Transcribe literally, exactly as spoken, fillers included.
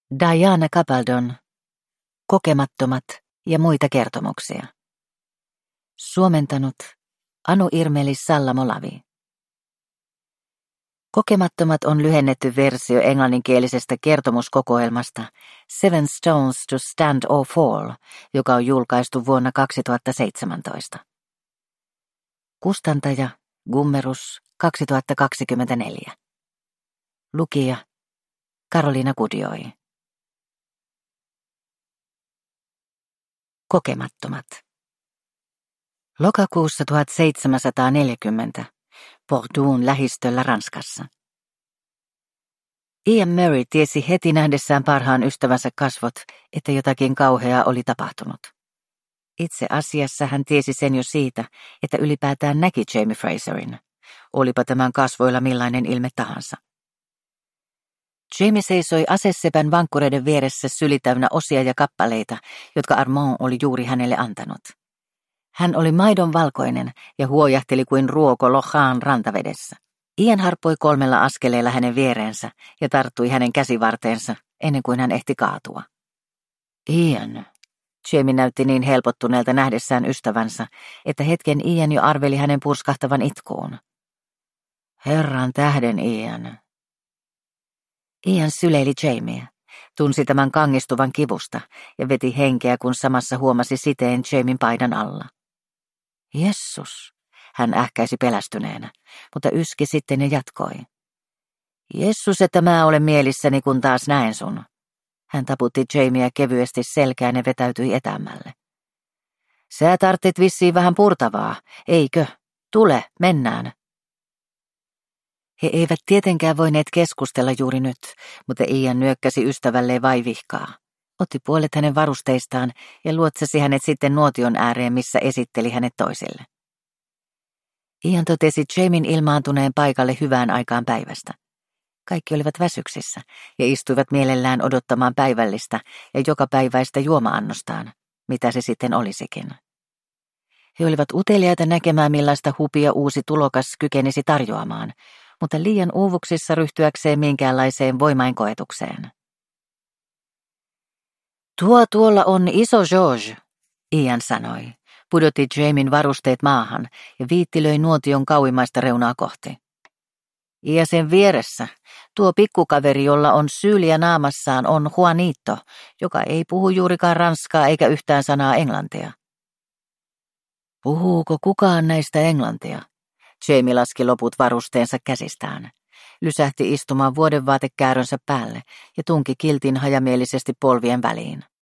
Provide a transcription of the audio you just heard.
Diana Gabaldon, Kokemattomat ja muita kertomuksia. Suomentanut Anu Irmelis Salla-Molavi. Kokemattomat on lyhennetty versio englanninkielisestä kertomuskokoelmasta Seven Stones to Stand or Fall, joka on julkaistu vuonna kaksituhattaseitsemäntoista. Kustantaja Gummerus kaksituhattakaksikymmentäneljä. Lukija Karoliina Kudioi. Kokemattomat. Lokakuussa tuhatseitsemänsataaneljäkymmentä Bordeauxn lähistöllä Ranskassa. Ian Murray tiesi heti nähdessään parhaan ystävänsä kasvot, että jotakin kauheaa oli tapahtunut. Itse asiassa hän tiesi sen jo siitä, että ylipäätään näki Jamie Fraserin, olipa tämän kasvoilla millainen ilme tahansa. Jamie seisoi asesepän vankkureiden vieressä syli täynnä osia ja kappaleita, jotka Armand oli juuri hänelle antanut. Hän oli maidon valkoinen ja huojahteli kuin ruoko Lochan rantavedessä. Ian harppoi kolmella askeleella hänen viereensä ja tarttui hänen käsivarteensa ennen kuin hän ehti kaatua. Ian. Jamie näytti niin helpottuneelta nähdessään ystävänsä, että hetken Ian jo arveli hänen purskahtavan itkuun. Herran tähden, Ian. Ian syleili Jamieä, tunsi tämän kangistuvan kivusta ja veti henkeä, kun samassa huomasi siteen Jamien paidan alla. Jessus, hän ähkäisi pelästyneenä, mutta yski sitten ja jatkoi. Jessus, että mä olen mielissäni, kun taas näen sun. Hän taputti Jamieä kevyesti selkään ja vetäytyi etäämmälle. Sä tarvitset vissiin vähän purtavaa, eikö? Tule, mennään. He eivät tietenkään voineet keskustella juuri nyt, mutta Ian nyökkäsi ystävälleen vaivihkaa. Otti puolet hänen varusteistaan ja luotsasi hänet sitten nuotion ääreen, missä esitteli hänet toiselle. Ian totesi Jamien ilmaantuneen paikalle hyvään aikaan päivästä. Kaikki olivat väsyksissä ja istuivat mielellään odottamaan päivällistä ja jokapäiväistä juoma-annostaan, mitä se sitten olisikin. He olivat uteliaita näkemään, millaista hupia uusi tulokas kykenisi tarjoamaan, mutta liian uuvuksissa ryhtyäkseen minkäänlaiseen voimainkoetukseen. Tuo tuolla on iso George, Ian sanoi, pudotti Jamien varusteet maahan ja viittilöi nuotion kauimmaista reunaa kohti. Ja sen vieressä, tuo pikkukaveri, jolla on syyliä naamassaan, on Juanito, joka ei puhu juurikaan ranskaa eikä yhtään sanaa englantia. Puhuuko kukaan näistä englantia? Jamie laski loput varusteensa käsistään, lysähti istumaan vuodenvaatekäärönsä päälle ja tunki kiltin hajamielisesti polvien väliin.